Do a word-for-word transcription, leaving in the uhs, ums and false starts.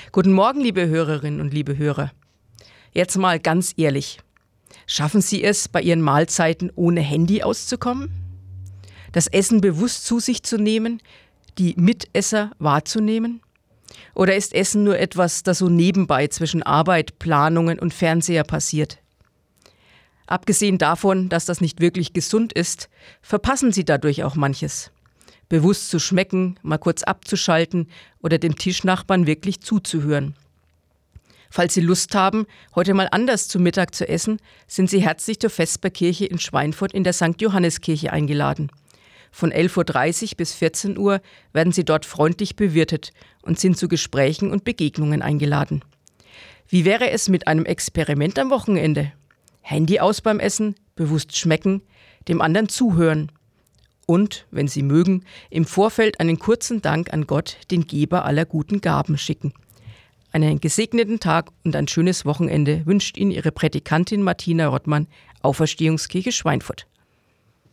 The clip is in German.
Guten Morgen, liebe Hörerinnen und liebe Hörer. Jetzt mal ganz ehrlich. Schaffen Sie es, bei Ihren Mahlzeiten ohne Handy auszukommen? Das Essen bewusst zu sich zu nehmen, die Mitesser wahrzunehmen? Oder ist Essen nur etwas, das so nebenbei zwischen Arbeit, Planungen und Fernseher passiert? Abgesehen davon, dass das nicht wirklich gesund ist, verpassen Sie dadurch auch manches. Bewusst zu schmecken, mal kurz abzuschalten oder dem Tischnachbarn wirklich zuzuhören. Falls Sie Lust haben, heute mal anders zu Mittag zu essen, sind Sie herzlich zur Vesperkirche in Schweinfurt in der Sankt Johanneskirche eingeladen. Von elf Uhr dreißig bis vierzehn Uhr werden Sie dort freundlich bewirtet und sind zu Gesprächen und Begegnungen eingeladen. Wie wäre es mit einem Experiment am Wochenende? Handy aus beim Essen, bewusst schmecken, dem anderen zuhören. Und, wenn Sie mögen, im Vorfeld einen kurzen Dank an Gott, den Geber aller guten Gaben, schicken. Einen gesegneten Tag und ein schönes Wochenende wünscht Ihnen Ihre Prädikantin Martina Rottmann, Auferstehungskirche Schweinfurt.